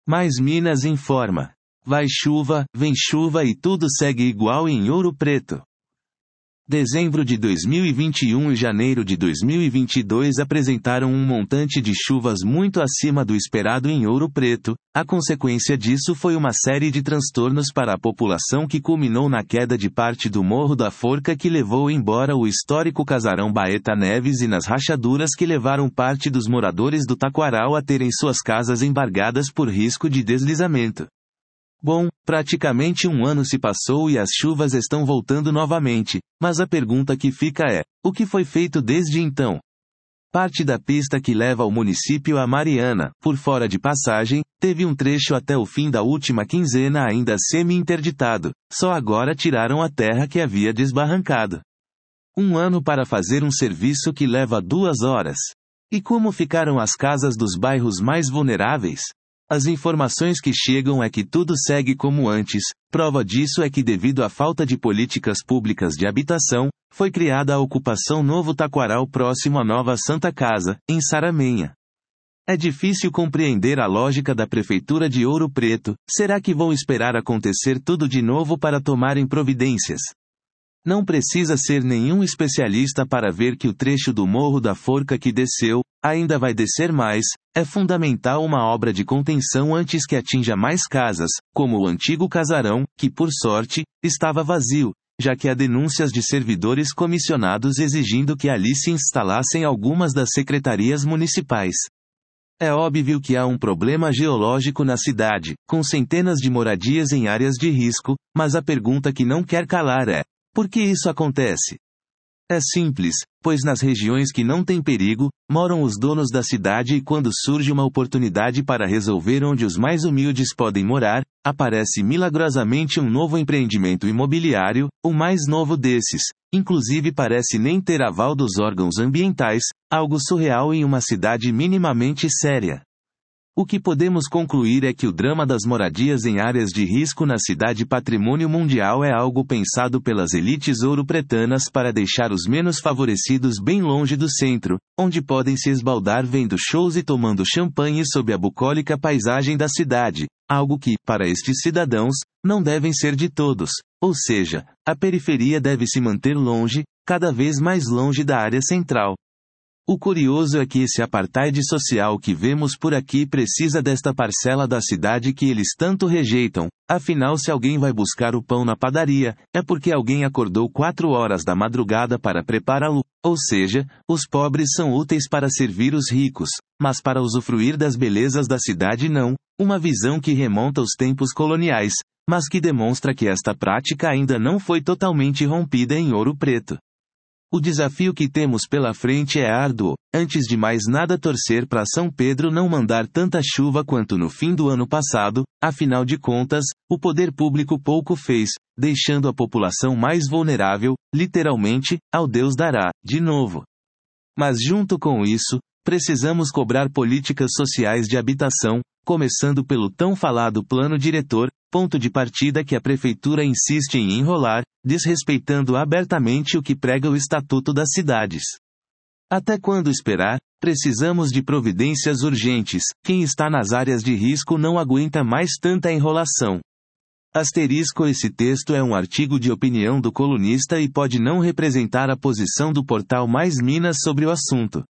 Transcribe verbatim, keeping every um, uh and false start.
Mais Minas informa. Vai chuva, vem chuva e tudo segue igual em Ouro Preto. Dezembro de dois mil e vinte e um e janeiro de dois mil e vinte e dois apresentaram um montante de chuvas muito acima do esperado em Ouro Preto. A consequência disso foi uma série de transtornos para a população que culminou na queda de parte do Morro da Forca que levou embora o histórico casarão Baeta Neves e nas rachaduras que levaram parte dos moradores do Taquaral a terem suas casas embargadas por risco de deslizamento. Bom, praticamente um ano se passou e as chuvas estão voltando novamente, mas a pergunta que fica é: o que foi feito desde então? Parte da pista que leva ao município a Mariana, por fora de passagem, teve um trecho até o fim da última quinzena ainda semi-interditado, só agora tiraram a terra que havia desbarrancado. Um ano para fazer um serviço que leva duas horas. E como ficaram as casas dos bairros mais vulneráveis? As informações que chegam é que tudo segue como antes. Prova disso é que devido à falta de políticas públicas de habitação, foi criada a ocupação Novo Taquaral próximo à Nova Santa Casa, em Saramenha. É difícil compreender a lógica da Prefeitura de Ouro Preto. Será que vão esperar acontecer tudo de novo para tomarem providências? Não precisa ser nenhum especialista para ver que o trecho do Morro da Forca que desceu, ainda vai descer mais. É fundamental uma obra de contenção antes que atinja mais casas, como o antigo casarão, que por sorte, estava vazio, já que há denúncias de servidores comissionados exigindo que ali se instalassem algumas das secretarias municipais. É óbvio que há um problema geológico na cidade, com centenas de moradias em áreas de risco, mas a pergunta que não quer calar é: por que isso acontece? É simples, pois nas regiões que não têm perigo, moram os donos da cidade e quando surge uma oportunidade para resolver onde os mais humildes podem morar, aparece milagrosamente um novo empreendimento imobiliário, o mais novo desses, inclusive parece nem ter aval dos órgãos ambientais, algo surreal em uma cidade minimamente séria. O que podemos concluir é que o drama das moradias em áreas de risco na cidade patrimônio mundial é algo pensado pelas elites ouropretanas para deixar os menos favorecidos bem longe do centro, onde podem se esbaldar vendo shows e tomando champanhe sob a bucólica paisagem da cidade, algo que, para estes cidadãos, não devem ser de todos, ou seja, a periferia deve se manter longe, cada vez mais longe da área central. O curioso é que esse apartheid social que vemos por aqui precisa desta parcela da cidade que eles tanto rejeitam. Afinal, se alguém vai buscar o pão na padaria, é porque alguém acordou quatro horas da madrugada para prepará-lo. Ou seja, os pobres são úteis para servir os ricos, mas para usufruir das belezas da cidade não. Uma visão que remonta aos tempos coloniais, mas que demonstra que esta prática ainda não foi totalmente rompida em Ouro Preto. O desafio que temos pela frente é árduo. Antes de mais nada, torcer para São Pedro não mandar tanta chuva quanto no fim do ano passado. Afinal de contas, o poder público pouco fez, deixando a população mais vulnerável, literalmente, ao Deus dará, de novo. Mas junto com isso, precisamos cobrar políticas sociais de habitação, começando pelo tão falado plano diretor, ponto de partida que a prefeitura insiste em enrolar, desrespeitando abertamente o que prega o Estatuto das Cidades. Até quando esperar? Precisamos de providências urgentes. Quem está nas áreas de risco não aguenta mais tanta enrolação. Asterisco: esse texto é um artigo de opinião do colunista e pode não representar a posição do portal Mais Minas sobre o assunto.